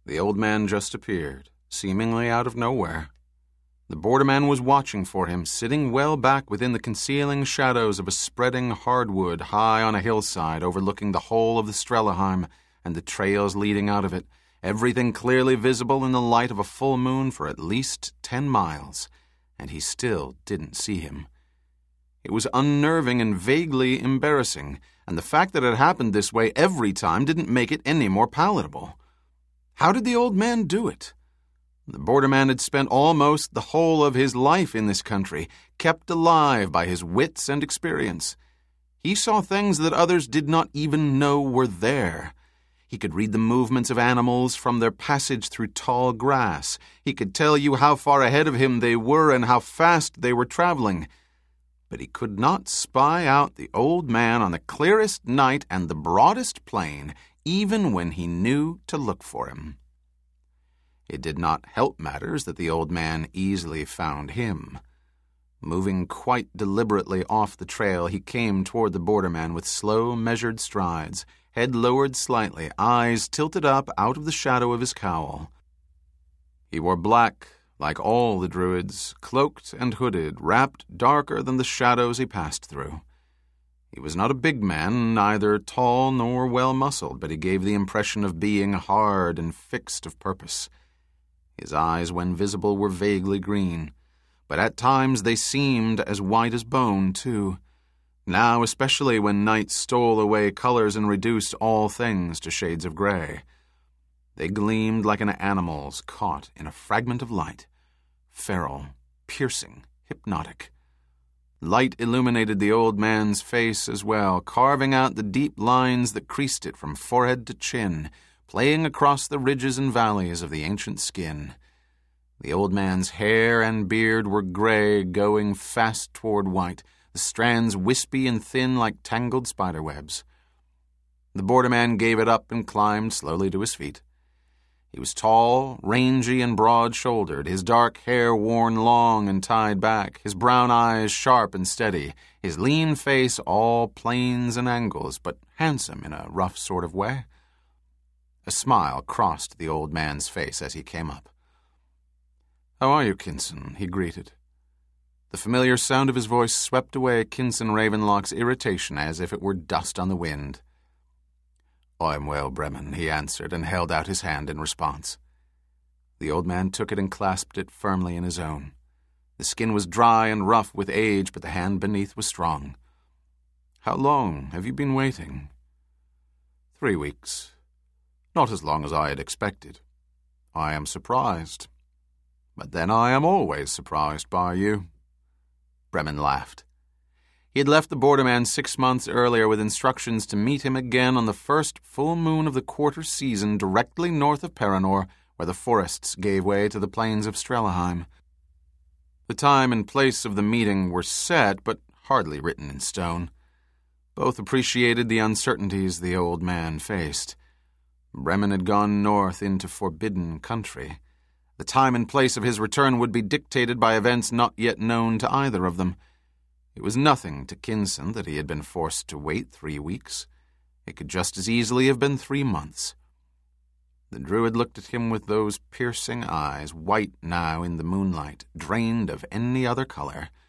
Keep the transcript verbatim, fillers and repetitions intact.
The old man just appeared, seemingly out of nowhere. The borderman was watching for him, sitting well back within the concealing shadows of a spreading hardwood high on a hillside overlooking the whole of the Strelaheim and the trails leading out of it, everything clearly visible in the light of a full moon for at least ten miles, and he still didn't see him. It was unnerving and vaguely embarrassing, and the fact that it happened this way every time didn't make it any more palatable. How did the old man do it? The borderman had spent almost the whole of his life in this country, kept alive by his wits and experience. He saw things that others did not even know were there. He could read the movements of animals from their passage through tall grass. He could tell you how far ahead of him they were and how fast they were traveling. But he could not spy out the old man on the clearest night and the broadest plain, even when he knew to look for him. It did not help matters that the old man easily found him. Moving quite deliberately off the trail, he came toward the borderman with slow, measured strides, head lowered slightly, eyes tilted up out of the shadow of his cowl. He wore black, like all the Druids, cloaked and hooded, wrapped darker than the shadows he passed through. He was not a big man, neither tall nor well-muscled, but he gave the impression of being hard and fixed of purpose. His eyes, when visible, were vaguely green, but at times they seemed as white as bone, too. Now, especially when night stole away colors and reduced all things to shades of gray. They gleamed like an animal's caught in a fragment of light, feral, piercing, hypnotic. Light illuminated the old man's face as well, carving out the deep lines that creased it from forehead to chin, playing across the ridges and valleys of the ancient skin. The old man's hair and beard were gray, going fast toward white, the strands wispy and thin like tangled spiderwebs. The borderman gave it up and climbed slowly to his feet. He was tall, rangy, and broad-shouldered, his dark hair worn long and tied back, his brown eyes sharp and steady, his lean face all planes and angles, but handsome in a rough sort of way. A smile crossed the old man's face as he came up. "How are you, Kinson?" he greeted. The familiar sound of his voice swept away Kinson Ravenlock's irritation as if it were dust on the wind. "I'm well, Bremen," he answered, and held out his hand in response. The old man took it and clasped it firmly in his own. The skin was dry and rough with age, but the hand beneath was strong. "How long have you been waiting?" "Three weeks. Not as long as I had expected. I am surprised. But then I am always surprised by you." Bremen laughed. He had left the borderman six months earlier with instructions to meet him again on the first full moon of the quarter season directly north of Paranor, where the forests gave way to the plains of Strelaheim. The time and place of the meeting were set, but hardly written in stone. Both appreciated the uncertainties the old man faced. Bremen had gone north into forbidden country. The time and place of his return would be dictated by events not yet known to either of them. It was nothing to Kinson that he had been forced to wait three weeks. It could just as easily have been three months. The Druid looked at him with those piercing eyes, white now in the moonlight, drained of any other color.